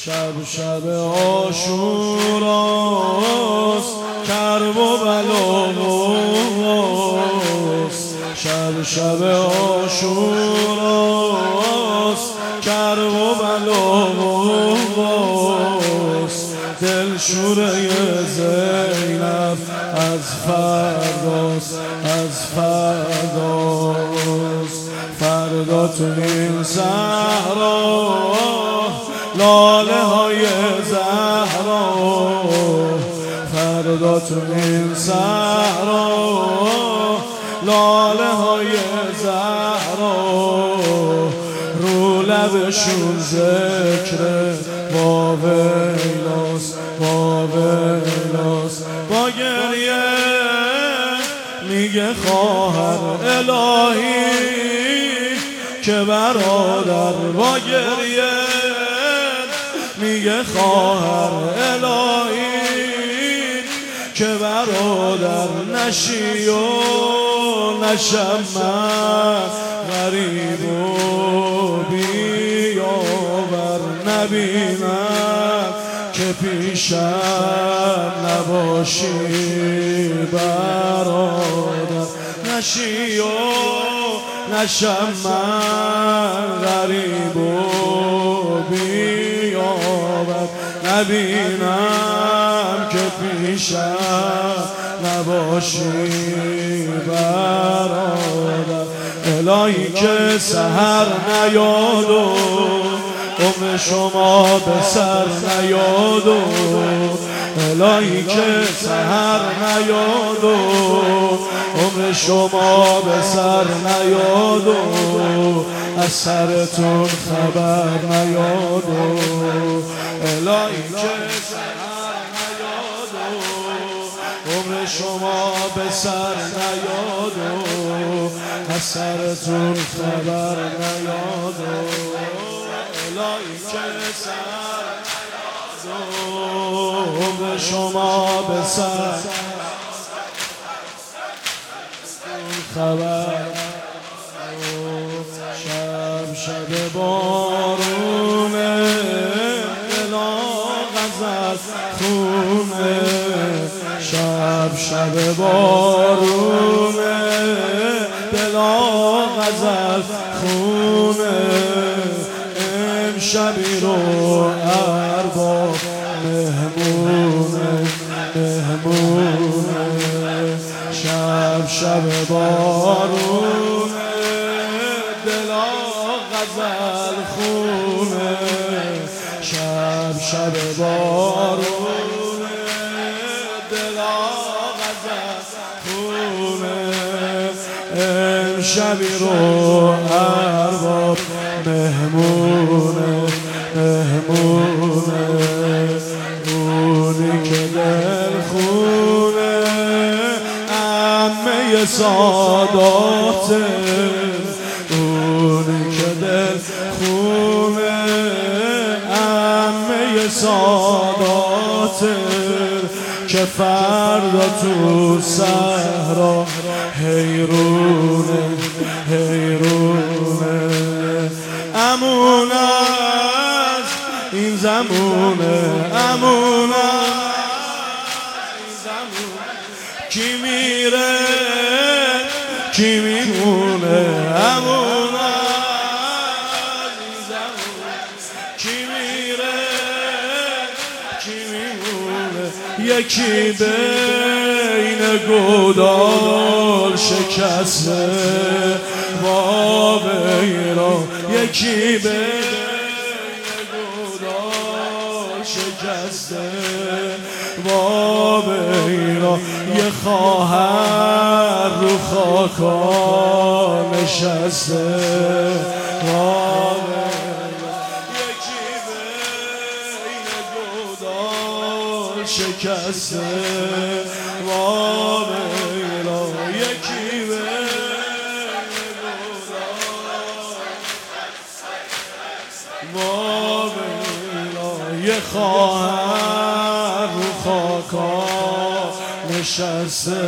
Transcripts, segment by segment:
شب عاشوراست، کرب و بلاست. شب عاشوراست، کرب و بلاست. دلشوره زینب از فرداست، از فرداست. فردا تو این صحرا لاله های زهرا، فردا تو این صحرا لاله های زهرا. رو لبشون ذکر با ویلاست، با ویلاست. با گریه میگه خواهر الهی که برادر، با گریه میگه خواهر الهی که برادر نشی و نشم من غریب و بیاور. نبینم که پیشم نباشی برادر، نشی و نشم من غریب و بیاور. نبینم که پیشم نباشی برادر. الهی که سحر نیاد و عمر شما به سر نیاد و الهی که سحر نیاد و عمر شما به سر نیاد و از سرتون خبر نیاد و الهی که سحر نیاد و عمر شما به سر نیاد و از سرتون خبر نیاد و الهی که سحر نیاد و عمر شما به سر خبر. شب بارونه دلا غزل خونه. شب بارونه دلا غزل خونه. امشبی رو ارباب مهمونه، مهمونه. شب بارونه دلا غزل خونه. شب بارونه دلا غزل خونه. امشبی رو ارباب مهمونه، مهمونه. اونی که دل خونه عمه ساداته. اونی که دل خونه عمه ساداته که فردا تو صحرا حیرونه، حیرونه. امون از این زمونه، امون از این زمونه. کی میره کی میمونه، امون از این زمونه. کی میره کی میمونه. یکی بین گودال شکسته با بیرا، یکی بین گودال شکسته با بیرا. یه خواهر رو خاکا نشسته با بیرا. یکی بین گودال شکسته با بیرا. یکی یه خواهر رو خاکا نشسته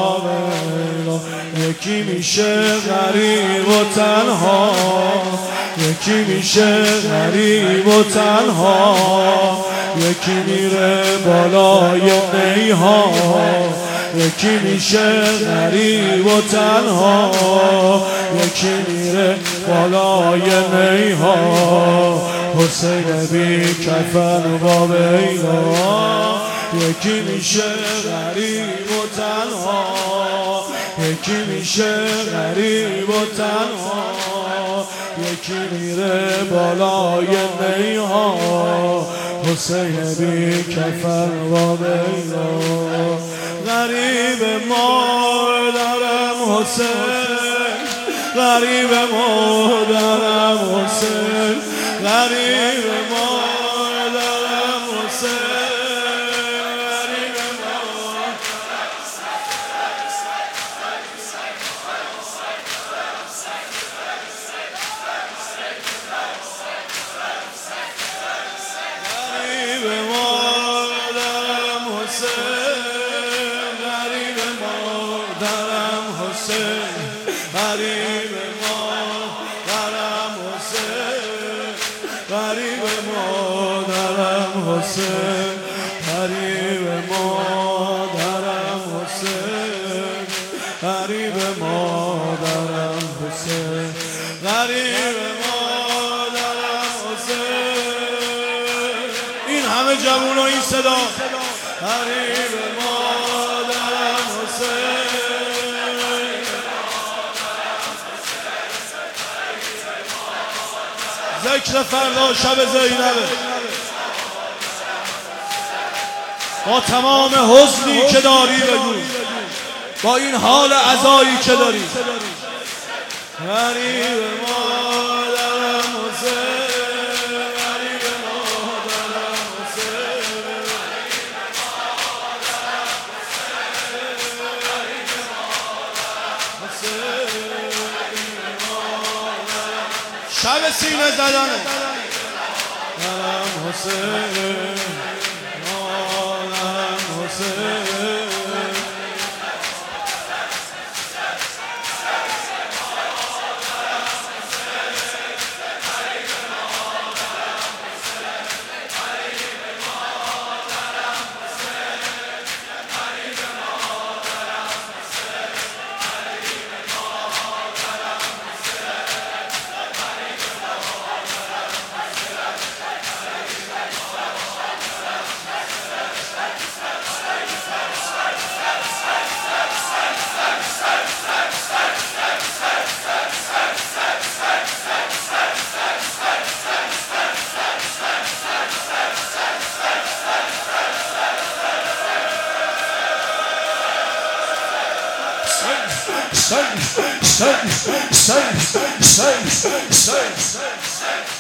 واویلا. یکی میشه غریب و تنها، یکی میشه غریب و تنها، یکی میره بالای نیها، یکی میشه غریب و تنها، یکی میره بالای نیها. حسین بی کفن با بینا، یکی میشه غریب و تنها، یکی میشه غریب و تنها، یکی میره بالای نیها. حسین بی کفن و بینا، غریب مادرم حسین، غریب مادرم حسین، غریب مادرم حسین، غریب مادرم حسین، غریب مادرم حسین، غریب مادرم حسین، غریب مادرم حسین، غریب مادرم حسین، غریب مادرم حسین، غریب مادرم حسین. این همه جوون و این صدا، غریب مادرم حسین، ذکر فردا شب زینبه. با تمام حزنی که داری بگو، با این حال عزایی که داری، غریب مادرم حسین، غریب مادرم حسین، شب سینه زدنه، مادرم حسین، مادرم حسین. Say.